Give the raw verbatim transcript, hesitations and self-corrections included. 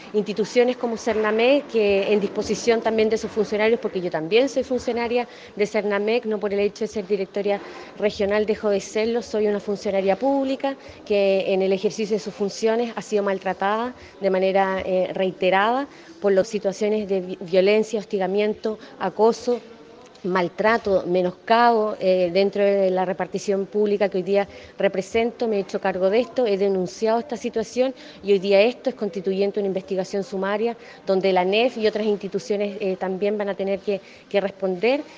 instituciones como Cernamec, que en disposición también de sus funcionarios, porque yo también soy funcionaria de Cernamec, no por el hecho de ser directora regional dejo de serlo, soy una funcionaria pública que en el ejercicio de sus funciones ha sido maltratada de manera eh, reiterada por las situaciones de violencia, hostigamiento, acoso, maltrato, menoscabo eh, dentro de la repartición pública que hoy día represento. Me he hecho cargo de esto, he denunciado esta situación y hoy día esto es constituyente una investigación sumaria donde la A N E F y otras instituciones eh, también van a tener que, que responder.